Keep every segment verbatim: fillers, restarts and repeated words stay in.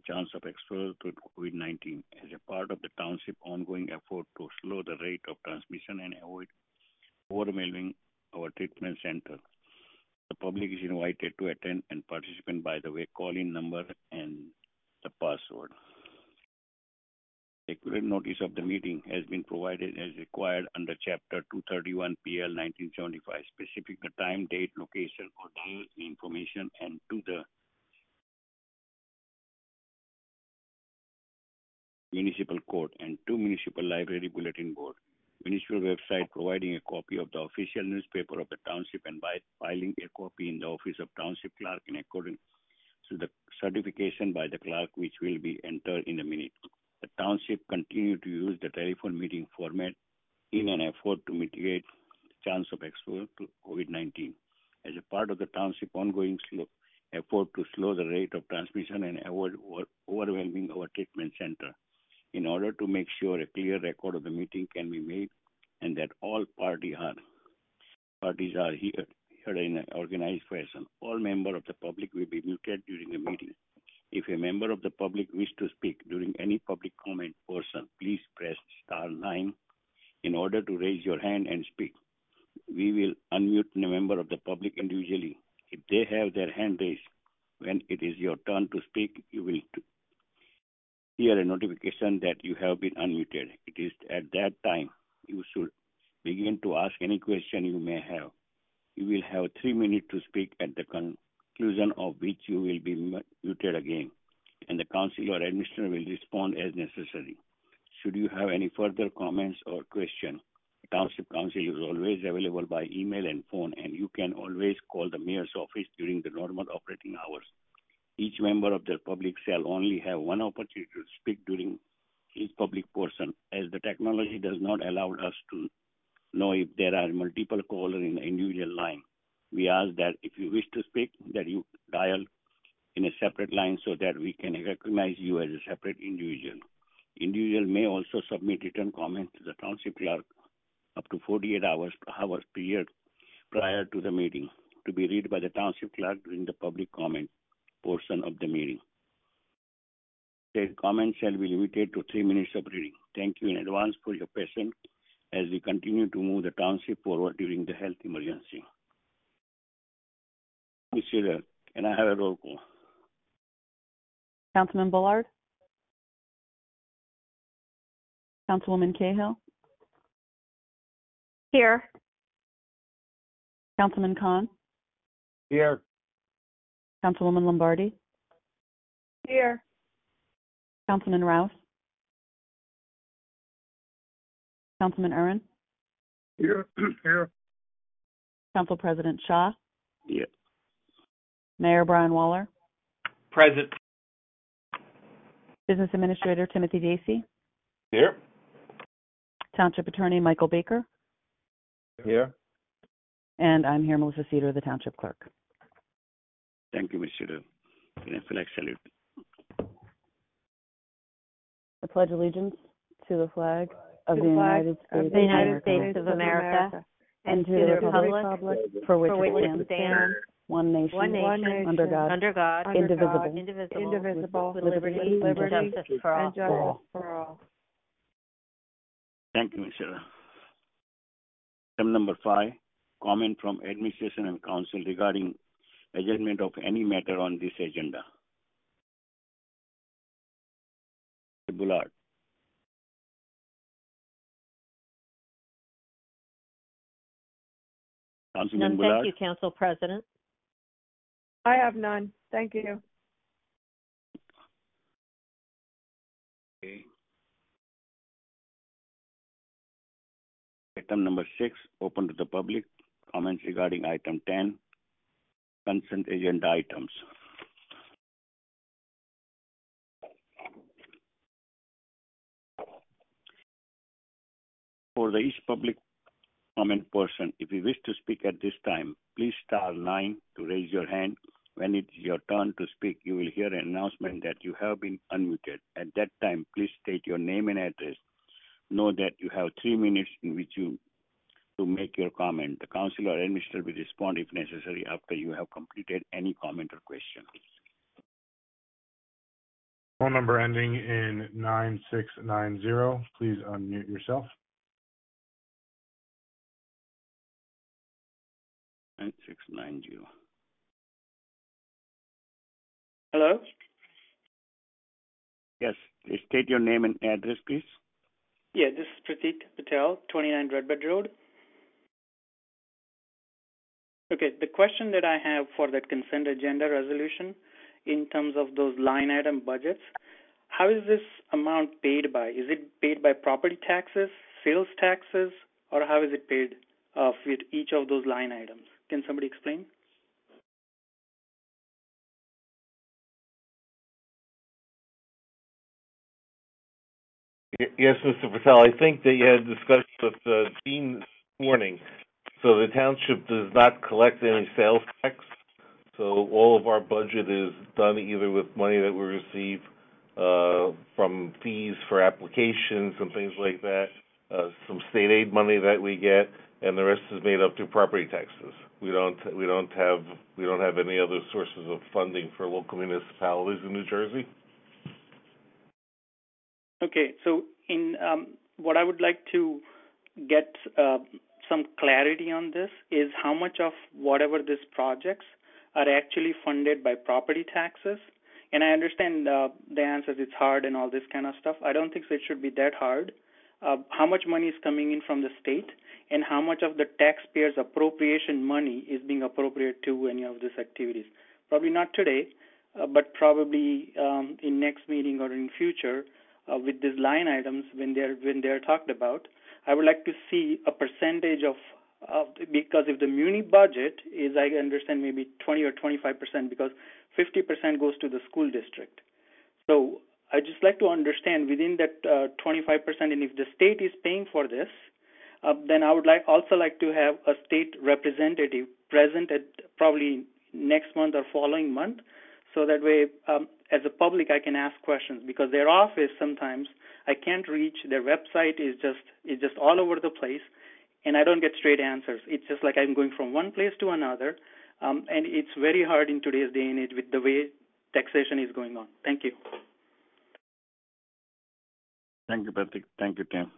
chance of exposure to COVID nineteen as a part of the township ongoing effort to slow the rate of transmission and avoid overwhelming our treatment center. The public is invited to attend and participate by the way call-in number and the password. Accurate notice of the meeting has been provided as required under Chapter two thirty-one P L nineteen seventy-five, specific the time, date, location, or dial information, and to the municipal court and to municipal library bulletin board. Municipal website providing a copy of the official newspaper of the township and by filing a copy in the office of township clerk in accordance to the certification by the clerk, which will be entered in a minute. The township continue to use the telephone meeting format in an effort to mitigate the chance of exposure to COVID nineteen. As a part of the township ongoing slow effort to slow the rate of transmission and avoid over, overwhelming our treatment center, in order to make sure a clear record of the meeting can be made and that all party are, parties are here, here in an organized fashion. All members of the public will be muted during the meeting. If a member of the public wish to speak during any public comment portion, please press star nine in order to raise your hand and speak. We will unmute a member of the public individually. If they have their hand raised, when it is your turn to speak, you will hear a notification that you have been unmuted. It is at that time you should begin to ask any question you may have. You will have three minutes to speak, at the conclusion of which you will be muted again, and the council or administrator will respond as necessary. Should you have any further comments or questions, the Township Council is always available by email and phone, and you can always call the mayor's office during the normal operating hours. Each member of the public shall only have one opportunity to speak during his public portion, as the technology does not allow us to know if there are multiple callers in the individual line. We ask that if you wish to speak, that you dial in a separate line so that we can recognize you as a separate individual. Individual may also submit written comments to the township clerk up to forty-eight hours, hours period prior to the meeting, to be read by the township clerk during the public comment portion of the meeting. The comments shall be limited to three minutes of reading. Thank you in advance for your patience as we continue to move the township forward during the health emergency. Mister Can I have a roll call? Councilman Bullard? Councilwoman Cahill? Here. Councilman Khan? Here. Councilwoman Lombardi? Here. Councilman Rouse? Councilman Urin? Here. Here. Council President Shaw? Yeah. Mayor Brian Waller? Present. Business Administrator Timothy Dacey? Here. Township Attorney Michael Baker? Here. And I'm here, Melissa Cedar, the Township Clerk. Thank you, Mister Can I flag salute? I pledge allegiance to the flag of To the the flag United States of the United of States America, of America, and to the the republic republic for which for which it it stands, stands, one nation, one nation, under God, under God, indivisible, indivisible, indivisible, with with liberty, liberty liberty, and justice for all. and justice for all. Thank you, Mister Item number five, comment from administration and council regarding adjournment of any matter on this agenda. Mister Bullard. Councilman None, Bullard. thank you, Council President. I have none. Thank you. Okay. Item number six, open to the public. Comments regarding item ten, consent agenda items. For the each public comment person, if you wish to speak at this time, please star nine to raise your hand. When it's your turn to speak, you will hear an announcement that you have been unmuted. At that time, please state your name and address. Know that you have three minutes in which you to make your comment. The council or administrator will respond if necessary after you have completed any comment or question. Phone number ending in nine six nine zero. Please unmute yourself. nine six nine zero. Hello? Yes, state your name and address, please. Yeah, this is Pratik Patel, twenty-nine Redbud Road. Okay, the question that I have for that consent agenda resolution in terms of those line item budgets, how is this amount paid by? Is it paid by property taxes, sales taxes, or how is it paid uh, with each of those line items? Can somebody explain? Yes, Mister Patel, I think that you had discussed with uh, Dean this morning. So the township does not collect any sales tax. So all of our budget is done either with money that we receive uh, from fees for applications and things like that, uh, some state aid money that we get, and the rest is made up through property taxes. We don't we don't have we don't have any other sources of funding for local municipalities in New Jersey. Okay, so in um, what I would like to get uh, some clarity on this is how much of whatever these projects are actually funded by property taxes. And I understand uh, the answers, it's hard and all this kind of stuff. I don't think so it should be that hard. Uh, how much money is coming in from the state and how much of the taxpayers' appropriation money is being appropriated to any of these activities. Probably not today, uh, but probably um, in next meeting or in future uh, with these line items when they're when they're talked about. I would like to see a percentage of, of because if the muni budget is, I understand, maybe twenty or twenty-five percent, because fifty percent goes to the school district. So I just like to understand within that uh, twenty-five percent, and if the state is paying for this, uh, then I would like also like to have a state representative present at probably next month or following month, so that way, um, as a public, I can ask questions, because their office sometimes I can't reach. Their website is just is just all over the place, and I don't get straight answers. It's just like I'm going from one place to another, um, and it's very hard in today's day and age with the way taxation is going on. Thank you. Thank you, Patrick. Thank you, Tim.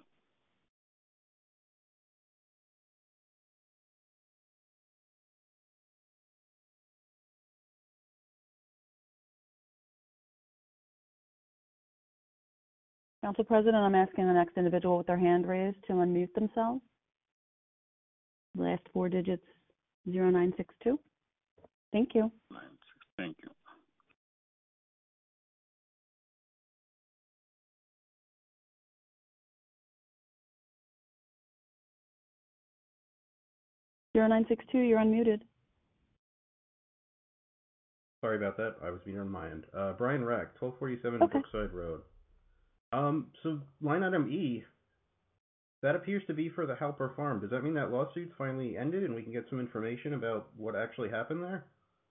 Council President, I'm asking the next individual with their hand raised to unmute themselves. Last four digits, zero nine six two. Thank you. Thank you. zero nine six two, you're unmuted. Sorry about that. I was being on my end. Uh, Brian Rack, twelve forty-seven Okay. Brookside Road. Um, so line item E, that appears to be for the Halper Farm. Does that mean that lawsuit finally ended and we can get some information about what actually happened there?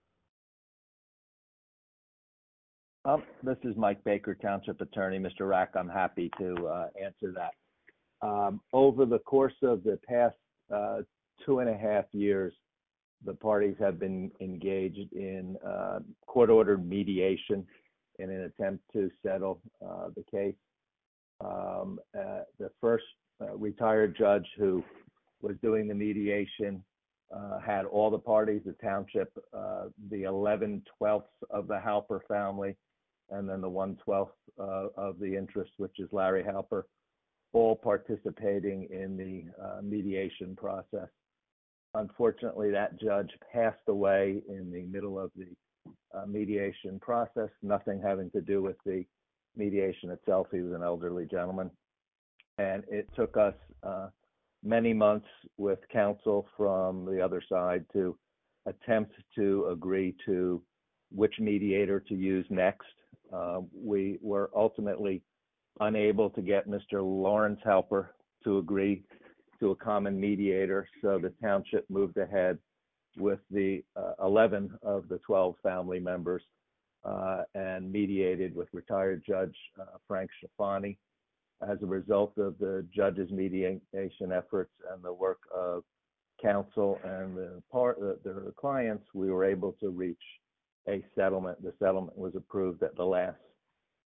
Um, this is Mike Baker, Township Attorney. Mister Rack, I'm happy to uh, answer that. Um, over the course of the past uh, two and a half years, the parties have been engaged in uh, court-ordered mediation in an attempt to settle uh, the case. Um, uh, the first uh, retired judge who was doing the mediation uh, had all the parties, the township, uh, the eleven twelfths of the Halper family, and then the one twelfth uh, of the interest, which is Larry Halper, all participating in the uh, mediation process. Unfortunately, that judge passed away in the middle of the uh, mediation process, nothing having to do with the mediation itself. He was an elderly gentleman. And it took us uh, many months with counsel from the other side to attempt to agree to which mediator to use next. Uh, we were ultimately unable to get Mister Lawrence Halper to agree to a common mediator, so the township moved ahead with the uh, eleven of the twelve family members uh, and mediated with retired Judge uh, Frank Schifani. As a result of the judge's mediation efforts and the work of counsel and the part the, the clients, we were able to reach a settlement. The settlement was approved at the last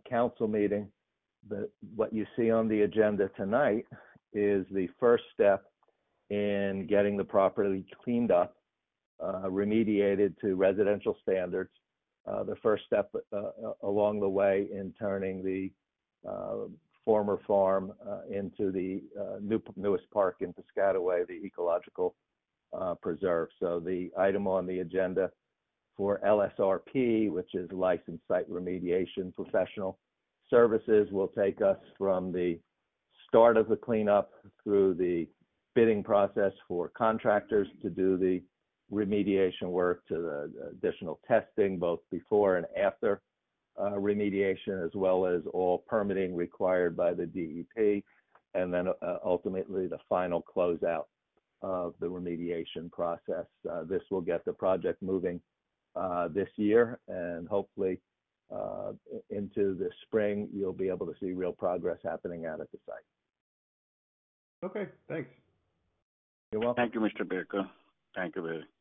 council meeting. The, what you see on the agenda tonight is the first step in getting the property cleaned up, uh, remediated to residential standards. Uh, the first step uh, along the way in turning the uh, former farm uh, into the uh, new, newest park in Piscataway, the ecological uh, preserve. So the item on the agenda for L S R P, which is Licensed Site Remediation Professional Services, will take us from the start of the cleanup through the bidding process for contractors to do the remediation work, to the additional testing both before and after uh, remediation, as well as all permitting required by the D E P, and then uh, ultimately the final closeout of the remediation process. Uh, this will get the project moving uh, this year, and hopefully uh, into the spring, you'll be able to see real progress happening out at the site. Okay, thanks. You're welcome. Thank you, Mister Baker. Thank you very.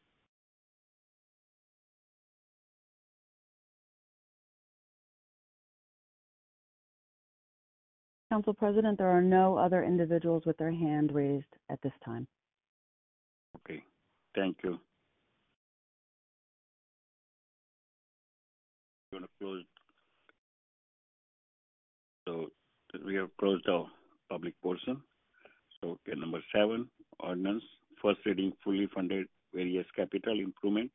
Council President, there are no other individuals with their hand raised at this time. Okay, thank you. We're going to close. So we have closed the public portion. So, okay, number seven, ordinance, first reading, fully funded various capital improvement,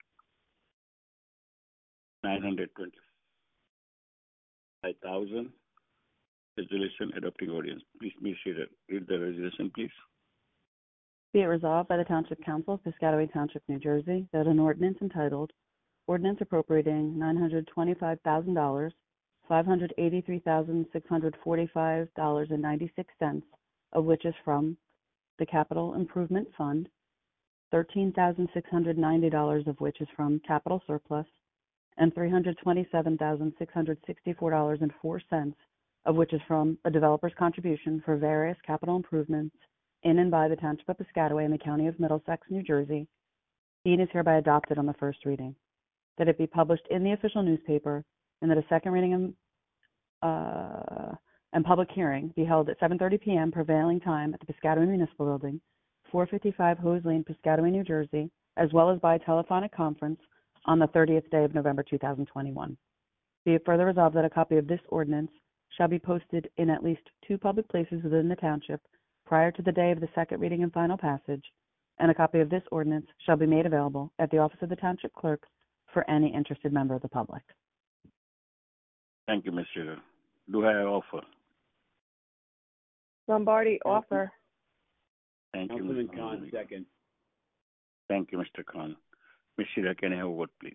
nine hundred twenty-five thousand. Resolution adopting ordinance. Please, Miz Sheeran, read the resolution, please. Be it resolved by the Township Council of Piscataway Township, New Jersey, that an ordinance entitled Ordinance Appropriating nine hundred twenty-five thousand dollars, five hundred eighty-three thousand six hundred forty-five dollars and ninety-six cents, of which is from the Capital Improvement Fund, thirteen thousand six hundred ninety dollars of which is from capital surplus, and three hundred twenty-seven thousand six hundred sixty-four dollars and four cents of which is from a developer's contribution for various capital improvements in and by the Township of Piscataway in the County of Middlesex, New Jersey, be and is hereby adopted on the first reading. That it be published in the official newspaper, and that a second reading and, uh, and public hearing be held at seven thirty p.m. prevailing time at the Piscataway Municipal Building, four fifty-five Hose Lane, Piscataway, New Jersey, as well as by telephonic conference on the thirtieth day of November two thousand twenty-one. Be it further resolved that a copy of this ordinance shall be posted in at least two public places within the township prior to the day of the second reading and final passage, and a copy of this ordinance shall be made available at the office of the township clerk for any interested member of the public. Thank you, Miz Sheeran. Do I have offer? Lombardi, offer. Thank you, Councilman Miz Khan, second. Thank you, Mister Khan. Miz Sheeran, can I have a vote, please?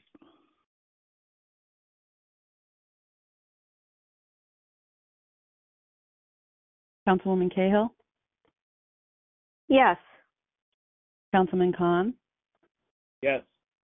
Councilwoman Cahill? Yes. Councilman Khan? Yes.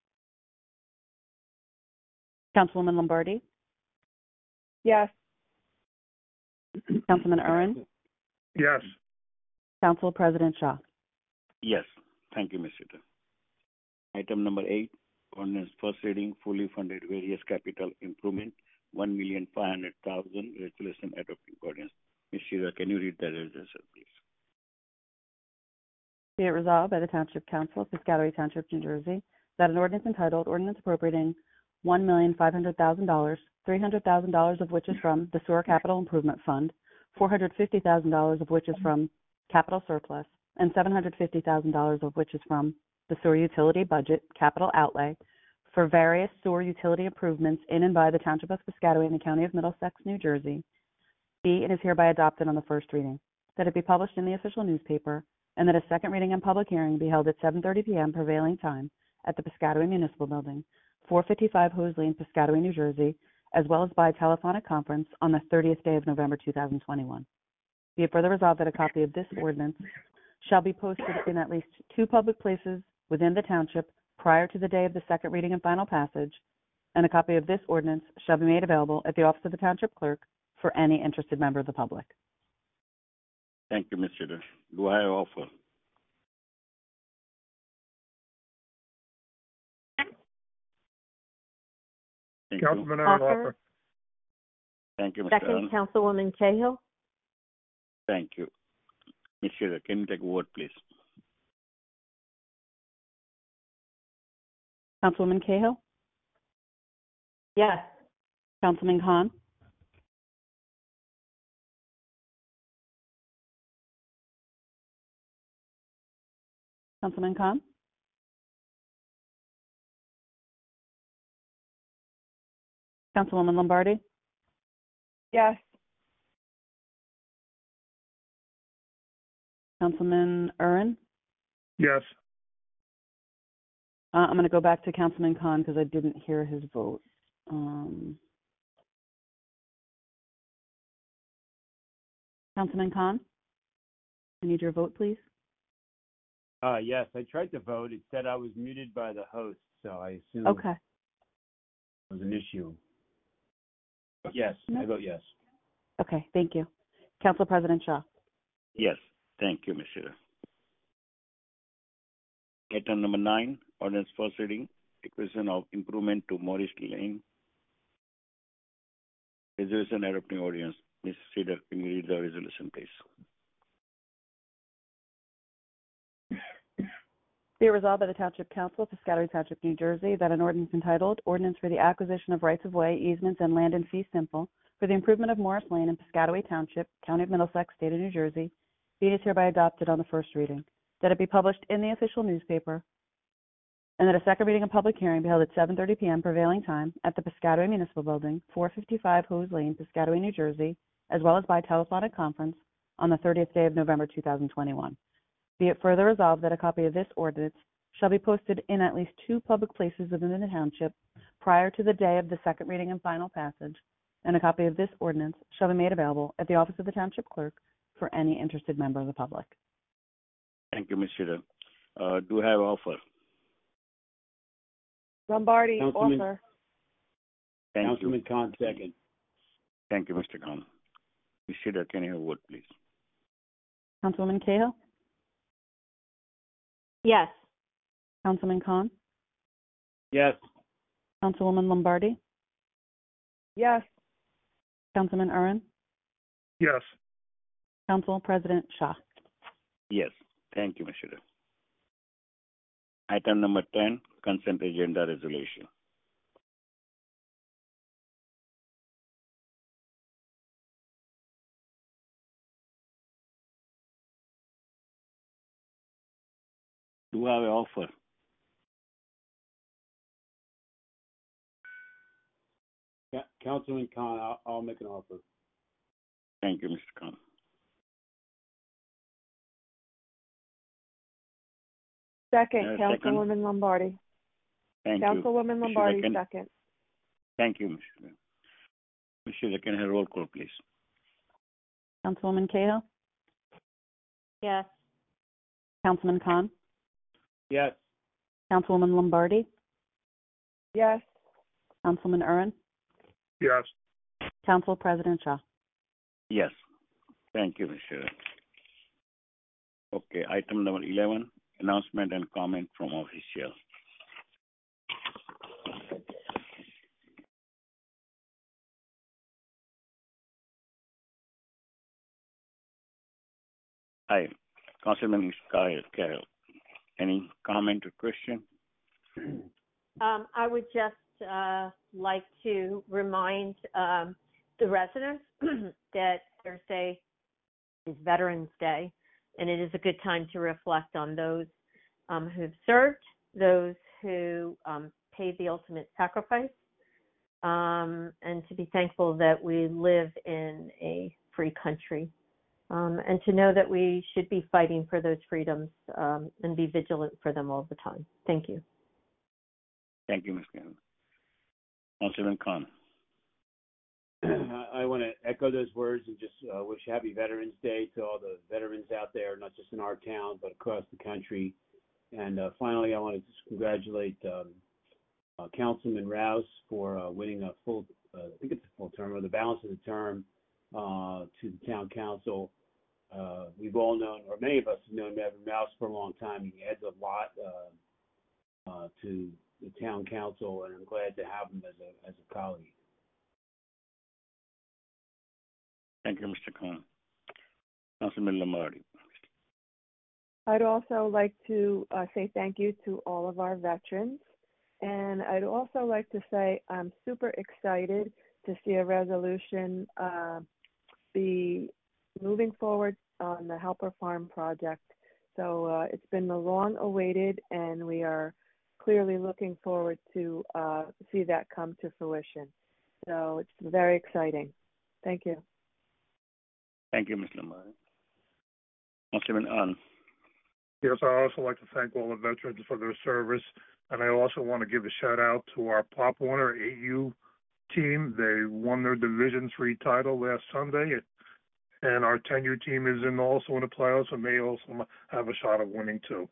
Councilwoman Lombardi? Yes. Councilman Irwin? Yes. Council President Shaw? Yes. Thank you, Miz Sheeran. Item number eight, ordinance first reading, fully funded various capital improvement, one million five hundred thousand, resolution adopting ordinance. Miz Sheeran, can you read the resolution, please? Be it resolved by the Township Council of Piscataway Township, New Jersey, that an ordinance entitled Ordinance Appropriating one million five hundred thousand dollars, three hundred thousand dollars of which is from the Sewer Capital Improvement Fund, four hundred fifty thousand dollars of which is from capital surplus, and seven hundred fifty thousand dollars of which is from the sewer utility budget capital outlay for various sewer utility improvements in and by the Township of Piscataway in the County of Middlesex, New Jersey, be and is hereby adopted on the first reading. That it be published in the official newspaper, and that a second reading and public hearing be held at seven thirty p.m. prevailing time at the Piscataway Municipal Building, four fifty-five Hose Lane, Piscataway, New Jersey, as well as by telephonic conference on the thirtieth day of November two thousand twenty-one. Be it further resolved that a copy of this ordinance shall be posted in at least two public places within the township prior to the day of the second reading and final passage, and a copy of this ordinance shall be made available at the office of the township clerk for any interested member of the public. Thank you, Miz Sheeran. Do I have offer? Thank Councilman you. Aaron, Offer. offer. Thank you, Mister Second, Allen. Councilwoman Cahill. Thank you. Miz Shearer, can you take a vote, please? Councilwoman Cahill, Yes. Councilman Khan, Councilman Khan, Councilwoman Lombardi, Yes. Councilman Urin. Yes. Uh, I'm going to go back to Councilman Khan because I didn't hear his vote. Um, Councilman Khan, I need your vote, please. Uh, yes, I tried to vote. It said I was muted by the host, so I assumed Okay. it was an issue. But yes, No. I vote yes. Okay, thank you. Council President Shaw. Yes. Thank you, Miz Shearer. Item number nine, ordinance first reading, acquisition of improvement to Morris Lane. Resolution adopting ordinance. Miz Cedar, can you read the resolution, please? Be it resolved by the Township Council of Piscataway Township, New Jersey, that an ordinance entitled Ordinance for the Acquisition of Rights-of-Way, Easements, and Land in Fee Simple for the improvement of Morris Lane in Piscataway Township, County of Middlesex, State of New Jersey, be it is hereby adopted on the first reading, that it be published in the official newspaper, and that a second reading and public hearing be held at seven thirty p.m. prevailing time at the Piscataway Municipal Building, four fifty-five Hose Lane, Piscataway, New Jersey, as well as by telephonic conference on the thirtieth day of November two thousand twenty-one. Be it further resolved that a copy of this ordinance shall be posted in at least two public places within the township prior to the day of the second reading and final passage, and a copy of this ordinance shall be made available at the office of the township clerk for any interested member of the public. Thank you, Miz Shearer. Uh, do I have offer? Lombardi, Councilman- offer. Thank Councilman you. Khan, second. Thank you, Mister Khan. Miz Shearer, can you have a vote, please? Councilwoman Cahill, Yes. Councilman Khan, Yes. Councilwoman Lombardi, Yes. Councilman Urin, Yes. Council President Shaw. Yes. Thank you, Miz Shearer. Item number ten, consent agenda resolution. Do I have an offer? Ca- Councilman Khan, I'll, I'll make an offer. Thank you, Mister Khan. Second, Uh, second. Councilwoman Lombardi. Thank you. Councilwoman Miz Lombardi, Shearer, can- second. Thank you, Miz Shearer. Miz Shearer, can I have a roll call, please? Councilwoman Cahill, Yes. Councilman Khan, Yes. Councilwoman Lombardi, Yes. Councilman Urin, Yes. Council President Shaw. Yes. Thank you, Miz Shearer. Okay, item number eleven, announcement and comment from officials. Hi, Councilman Carroll. Carroll. Any comment or question? Um, I would just uh, like to remind um, the residents that Thursday is Veterans Day, and it is a good time to reflect on those um, who've served, those who um, paid the ultimate sacrifice, um, and to be thankful that we live in a free country, um, and to know that we should be fighting for those freedoms um, and be vigilant for them all the time. Thank you. Thank you, Miz Carroll. Councilman Khan. I want to echo those words and just uh, wish Happy Veterans Day to all the veterans out there, not just in our town, but across the country. And uh, finally, I want to just congratulate um, uh, Councilman Rouse for uh, winning a full, uh, I think it's a full term, or the balance of the term uh, to the town council. Uh, we've all known, or many of us have known Evan Rouse for a long time. He adds a lot uh, uh, to the town council, and I'm glad to have him as a as a colleague. Thank you, Mister Khan. Councilman Lombardi. I'd also like to uh, say thank you to all of our veterans. And I'd also like to say I'm super excited to see a resolution uh, be moving forward on the Helper Farm project. So uh, it's been long awaited, and we are clearly looking forward to uh, see that come to fruition. So it's very exciting. Thank you. Thank you, Miz Lombardi. Councilman Ahn. Yes, I also like to thank all the veterans for their service, and I also want to give a shout out to our Pop Warner A U team. They won their Division Three title last Sunday, and our ten U team is in also in the playoffs and may also have a shot of winning too.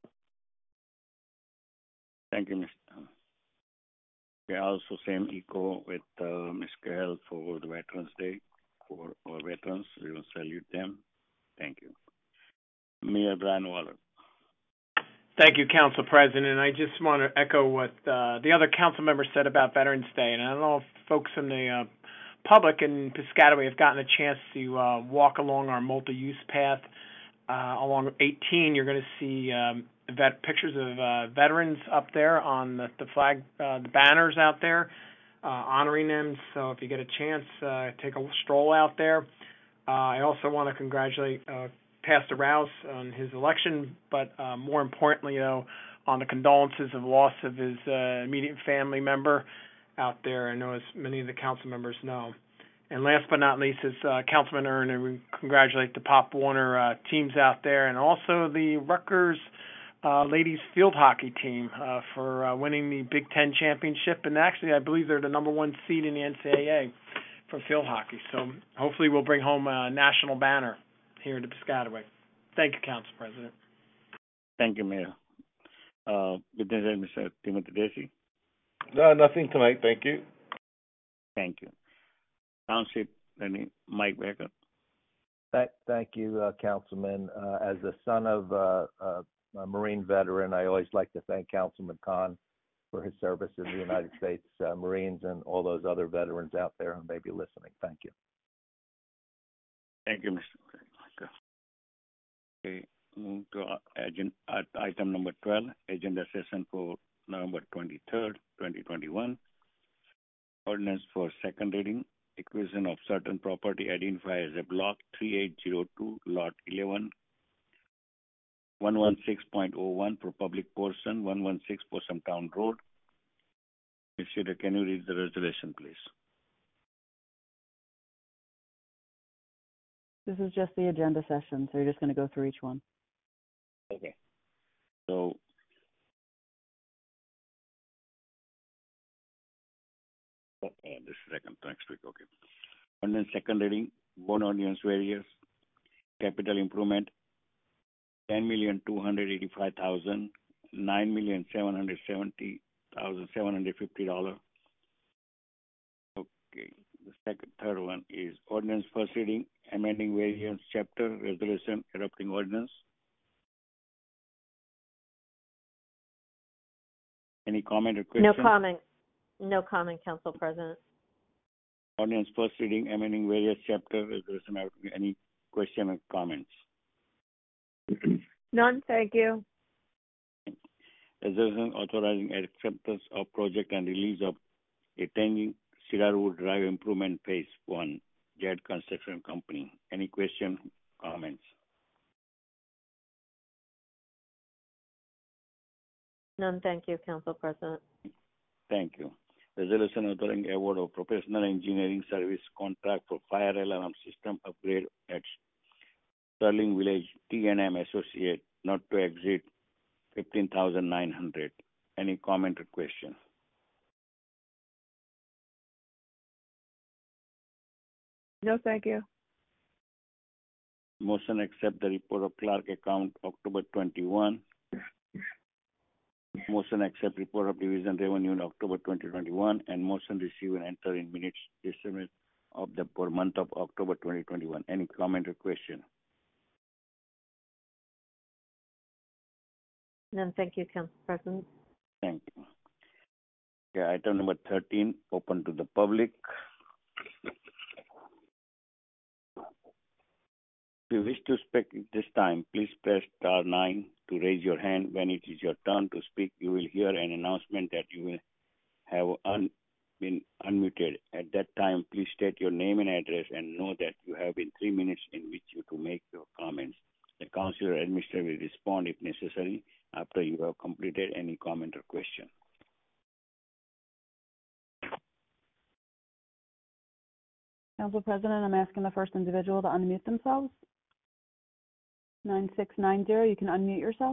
Thank you, Mister Ahn. We also same echo with uh, Miz Cahill for the Veterans Day. For our veterans, we will salute them. Thank you. Mayor Brian Waller. Thank you, Council President. I just want to echo what uh, the other council members said about Veterans Day. And I don't know if folks in the uh, public in Piscataway have gotten a chance to uh, walk along our multi-use path. Uh, along eighteen, you're going to see um, vet- pictures of uh, veterans up there on the, the flag, uh, the banners out there, uh, honoring them. So if you get a chance, uh, take a stroll out there. Uh, I also want to congratulate uh, Pastor Rouse on his election, but uh, more importantly, though, on the condolences of loss of his uh, immediate family member out there. I know as many of the council members know. And last but not least is uh, Councilman Ern, and we congratulate the Pop Warner uh, teams out there, and also the Rutgers uh, ladies field hockey team uh, for uh, winning the Big Ten championship. And actually, I believe they're the number one seed in the N C double A for field hockey. So hopefully we'll bring home a national banner here to Piscataway. Thank you, Council President. Thank you, Mayor. Uh, with that, Mister Timothy Dacey. No, nothing tonight. Thank you. Thank you. Township Attorney Mike Baker. Thank, thank you, uh, Councilman. Uh, as the son of uh, uh, a Marine veteran, I always like to thank Councilman Khan for his service in the United States uh, Marines and all those other veterans out there who may be listening. Thank you. Thank you, Mister Baker. Okay, move to agenda, item number twelve, agenda session for November twenty-third, twenty twenty-one. Ordinance for second reading, acquisition of certain property identified as a block three eight zero two, lot eleven, one sixteen point oh one for public portion, one sixteen for some town road. Mister Can you read the resolution, please? This is just the agenda session, so you're just going to go through each one. Okay. So, oh, this is second, next week, okay. And then second reading, bond ordinance various, capital improvement, ten million two hundred eighty-five thousand, nine million seven hundred seventy thousand seven hundred fifty dollars. Okay. The second, third one is ordinance first reading, amending variance chapter, resolution, adopting ordinance. Any comment or question? No comment. No comment, Council President. Ordinance first reading, amending various chapter, resolution, adopting. Any question or comments? None, thank you. Resolution authorizing acceptance of project and release of a ten Cedarwood Drive Improvement Phase one, J E D Construction Company. Any question, comments? None, thank you, Council President. Thank you. Resolution authorizing award of professional engineering service contract for fire alarm system upgrade at Sterling Village T and M Associate not to exceed fifteen thousand nine hundred. Any comment or question? No, thank you. Motion accept the report of clerk account October twenty-first. Motion accept report of division revenue in October twenty twenty-one, and motion receive and enter in minutes estimate of the per month of October twenty twenty-one. Any comment or question? None, thank you, Council President. Thank you. Okay, item number thirteen, open to the public. If you wish to speak at this time, please press star nine to raise your hand. When it is your turn to speak, you will hear an announcement that you will have un- been unmuted. At that time, please state your name and address and know that you have been three minutes in which you to make your comments. The council or administrator will respond if necessary after you have completed any comment or question. Council President, I'm asking the first individual to unmute themselves. nine six nine zero, you can unmute yourself.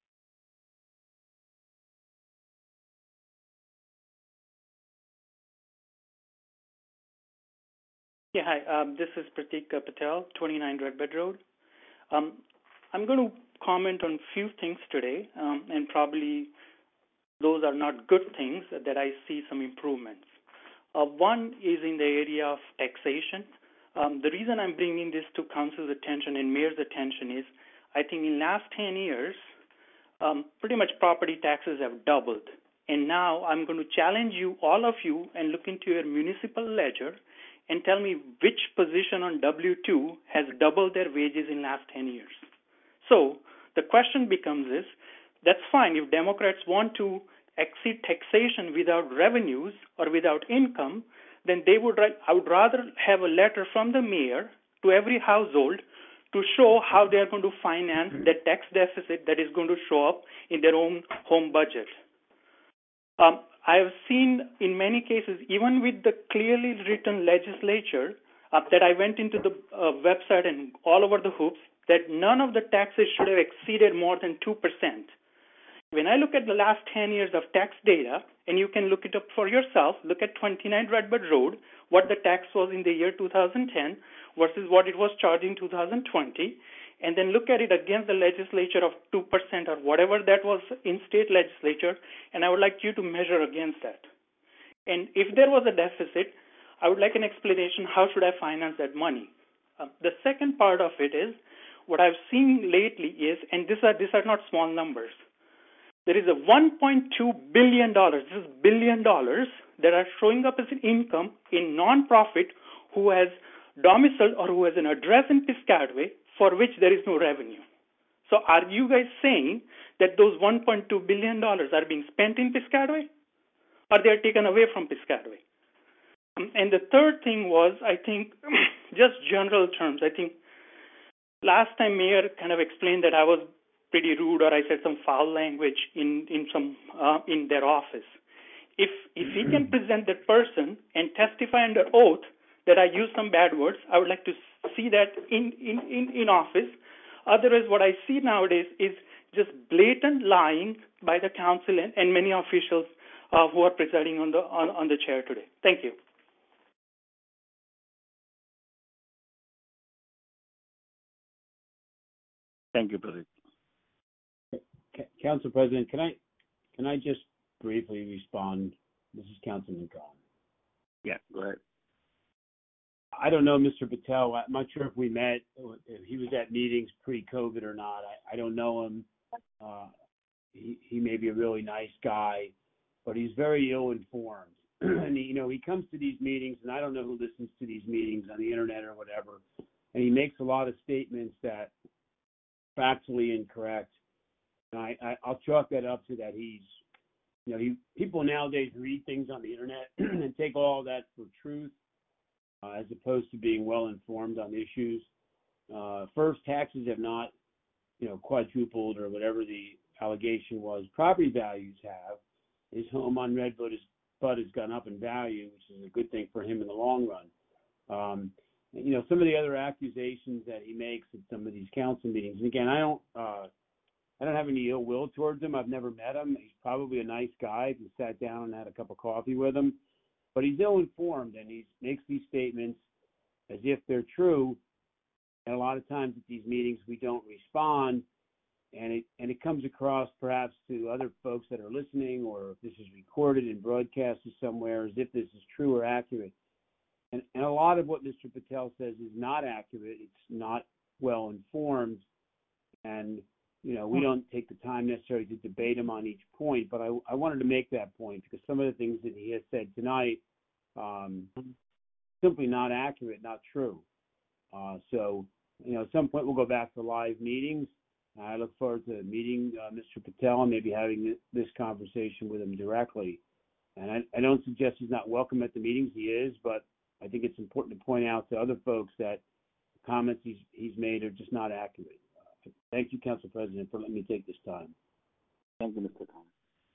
Yeah, hi. Um, this is Pratik Patel, twenty-nine Red Bed Road. Um, I'm going to comment on a few things today, um, and probably those are not good things that I see some improvements. Uh, one is in the area of taxation. Um, the reason I'm bringing this to council's attention and mayor's attention is I think in the last ten years, um, pretty much property taxes have doubled. And now I'm going to challenge you, all of you, and look into your municipal ledger and tell me which position on W two has doubled their wages in the last ten years. So the question becomes this, that's fine if Democrats want to exceed taxation without revenues or without income, then they would, I would rather have a letter from the mayor to every household to show how they are going to finance the tax deficit that is going to show up in their own home budget. Um, I have seen in many cases, even with the clearly written legislature, uh, that I went into the uh, website and all over the hoops, that none of the taxes should have exceeded more than two percent. When I look at the last ten years of tax data, and you can look it up for yourself, look at twenty-nine Red Bed Road, what the tax was in the year two thousand ten versus what it was charged in two thousand twenty, and then look at it against the legislature of two percent or whatever that was in state legislature, and I would like you to measure against that. And if there was a deficit, I would like an explanation, how should I finance that money? Uh, the second part of it is, what I've seen lately is, and these are, these are not small numbers, there is a one point two billion dollars, this is billion dollars, that are showing up as an income in nonprofit who has domicile or who has an address in Piscataway for which there is no revenue. So are you guys saying that those one point two billion dollars are being spent in Piscataway or they are taken away from Piscataway? And the third thing was, I think, just general terms, I think last time Mayor kind of explained that I was pretty rude or I said some foul language in, in some uh, in their office. If if he can present that person and testify under oath that I used some bad words, I would like to see that in, in, in, in office. Otherwise, what I see nowadays is just blatant lying by the council and, and many officials uh, who are presiding on the on, on the chair today. Thank you. Thank you, Pratik. Council President, can I can I just briefly respond? This is Councilman Cohen. Yeah, go ahead. I don't know, Mister Patel. I'm not sure if we met, if he was at meetings pre-COVID or not. I, I don't know him. Uh, he, he may be a really nice guy, but he's very ill-informed. And, he, you know, he comes to these meetings, and I don't know who listens to these meetings on the internet or whatever, and he makes a lot of statements that are factually incorrect. And I, I, I'll chalk that up to that he's, you know, he, people nowadays read things on the internet and take all that for truth. Uh, as opposed to being well informed on issues. Uh, first, taxes have not, you know, quadrupled or whatever the allegation was. Property values have. His home on Redwood is, Bud has gone up in value, which is a good thing for him in the long run. Um, and, you know, some of the other accusations that he makes at some of these council meetings. And again, I don't, uh, I don't have any ill will towards him. I've never met him. He's probably a nice guy. If you sat down and had a cup of coffee with him. But he's ill-informed, and he makes these statements as if they're true. And a lot of times at these meetings, we don't respond, and it and it comes across perhaps to other folks that are listening, or if this is recorded and broadcasted somewhere, as if this is true or accurate. And, and a lot of what Mister Patel says is not accurate. It's not well-informed, and you know we don't take the time necessary to debate him on each point. But I, I wanted to make that point because some of the things that he has said tonight. Um, simply not accurate, not true. Uh, so you know, at some point we'll go back to live meetings. I look forward to meeting uh, Mister Patel and maybe having this conversation with him directly. And I, I don't suggest he's not welcome at the meetings. He is, but I think it's important to point out to other folks that the comments he's, he's made are just not accurate. Uh, thank you, Council President, for letting me take this time. Thank you, Mister Khan.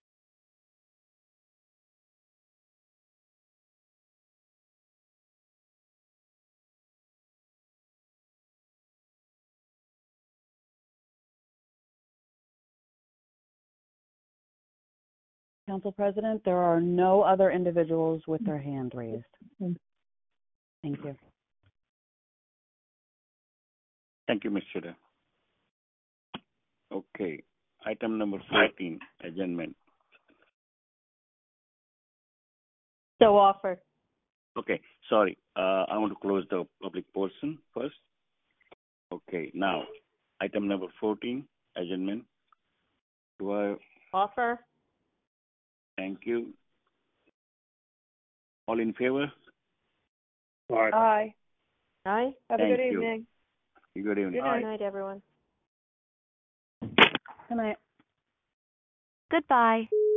Council President, there are no other individuals with their hand raised. Thank you. Thank you, Miz Shida. Okay, item number fourteen, adjournment. So offered. Okay, sorry. Uh, I want to close the public portion first. Okay, now, item number fourteen, adjournment. Do I? Offer. Thank you. All in favor? Aye. Aye. Aye. Have a Thank good you. evening. Good evening. Good night. Good night, everyone. Good night. Goodbye.